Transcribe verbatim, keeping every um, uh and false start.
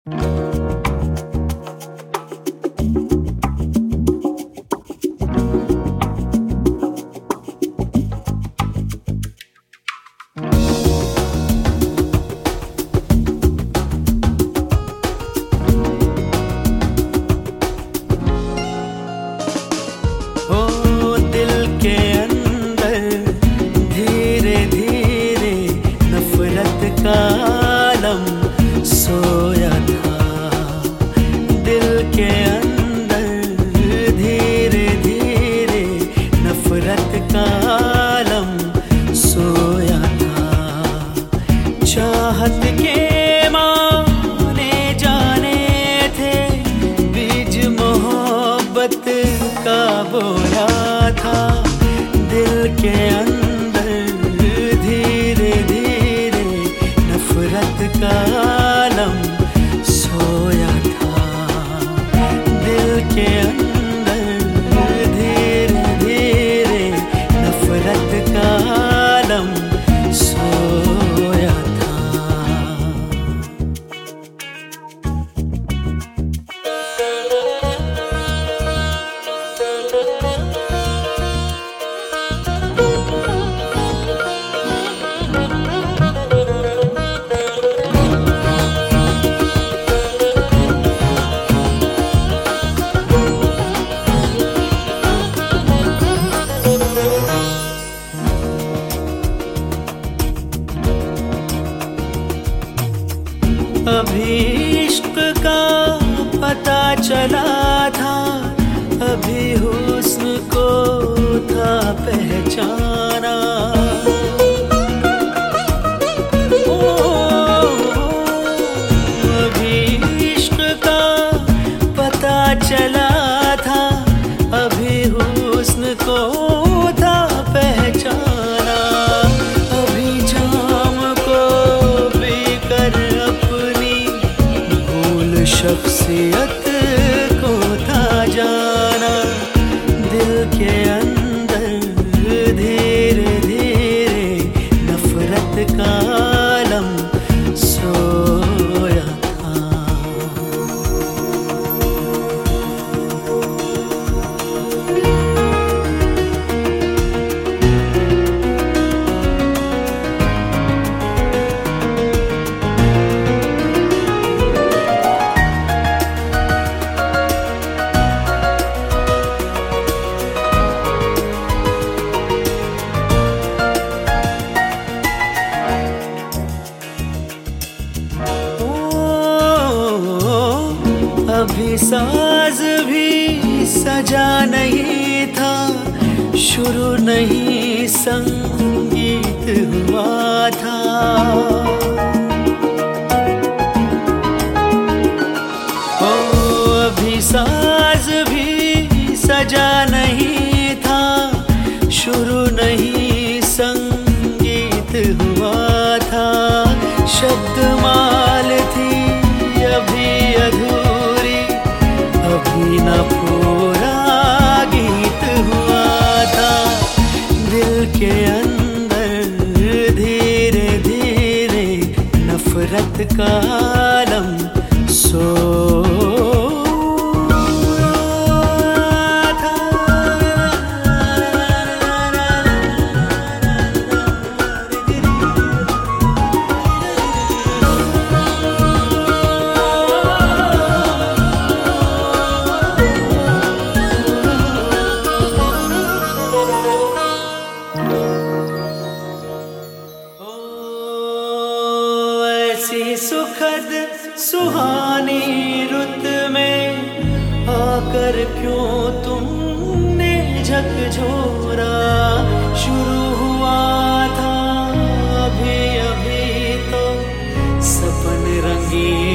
आलम सोया था दिल के अंदर, धीरे धीरे नफरत का आलम सोया था। चाहत के माने जाने थे, बीज मोहब्बत का बोया था दिल के अंदर, का आलम सोया था दिल के अंदर, धीरे धीरे नफरत का आलम सोया था। अभी इश्क का पता चला था, अभी हुस्न को था पहचाना। ओ, अभी इश्क का पता चला था, अभी हुस्न को था पहचाना। अभी जाम को पीकर शख्सियत को था जाना दिल के अंदर, धीरे धीरे नफरत का आलम सोया था। अभी साज भी सजा नहीं था, शुरू नहीं संगीत हुआ था। ओ अभी साज भी सजा नहीं था, शुरू नहीं संगीत हुआ था। शब्द माल थी अभी अधूरी, अभी न पूरा गीत हुआ था दिल के अंदर, धीरे धीरे नफरत का आलम सो सुखद सुहानी रुत में आकर क्यों तुमने झकझोरा। शुरू हुआ था अभी अभी तो सपन रंगी